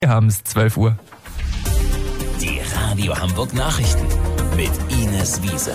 Wir haben es 12 Uhr. Die Radio Hamburg Nachrichten mit Ines Wiese.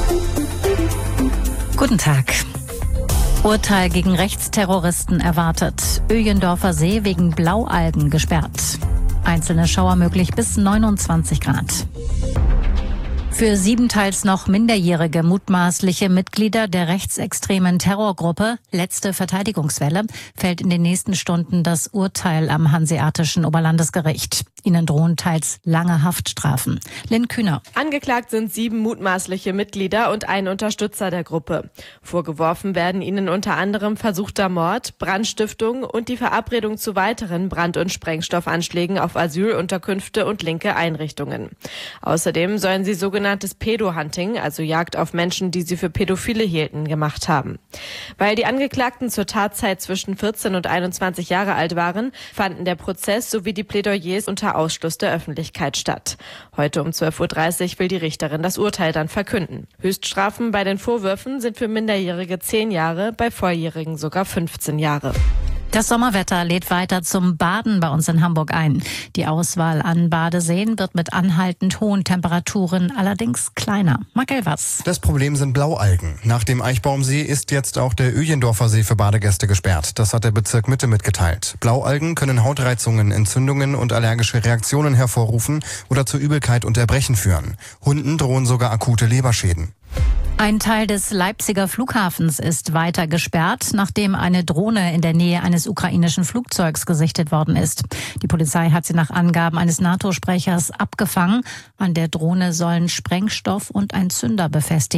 Guten Tag. Urteil gegen Rechtsterroristen erwartet. Öjendorfer See wegen Blaualgen gesperrt. Einzelne Schauer möglich bis 29 Grad. Für 7 teils noch minderjährige mutmaßliche Mitglieder der rechtsextremen Terrorgruppe Letzte Verteidigungswelle fällt in den nächsten Stunden das Urteil am Hanseatischen Oberlandesgericht. Ihnen drohen teils lange Haftstrafen. Lynn Kühner. Angeklagt sind 7 mutmaßliche Mitglieder und ein Unterstützer der Gruppe. Vorgeworfen werden ihnen unter anderem versuchter Mord, Brandstiftung und die Verabredung zu weiteren Brand- und Sprengstoffanschlägen auf Asylunterkünfte und linke Einrichtungen. Außerdem sollen sie sogenanntes Pedo-Hunting, also Jagd auf Menschen, die sie für Pädophile hielten, gemacht haben. Weil die Angeklagten zur Tatzeit zwischen 14 und 21 Jahre alt waren, fanden der Prozess sowie die Plädoyers unter Ausschluss der Öffentlichkeit statt. Heute um 12.30 Uhr will die Richterin das Urteil dann verkünden. Höchststrafen bei den Vorwürfen sind für Minderjährige 10 Jahre, bei Volljährigen sogar 15 Jahre. Das Sommerwetter lädt weiter zum Baden bei uns in Hamburg ein. Die Auswahl an Badeseen wird mit anhaltend hohen Temperaturen allerdings kleiner. Marc Elvers. Das Problem sind Blaualgen. Nach dem Eichbaumsee ist jetzt auch der Öjendorfer See für Badegäste gesperrt. Das hat der Bezirk Mitte mitgeteilt. Blaualgen können Hautreizungen, Entzündungen und allergische Reaktionen hervorrufen oder zu Übelkeit und Erbrechen führen. Hunden drohen sogar akute Leberschäden. Ein Teil des Leipziger Flughafens ist weiter gesperrt, nachdem eine Drohne in der Nähe eines ukrainischen Flugzeugs gesichtet worden ist. Die Polizei hat sie nach Angaben eines NATO-Sprechers abgefangen. An der Drohne sollen Sprengstoff und ein Zünder befestigt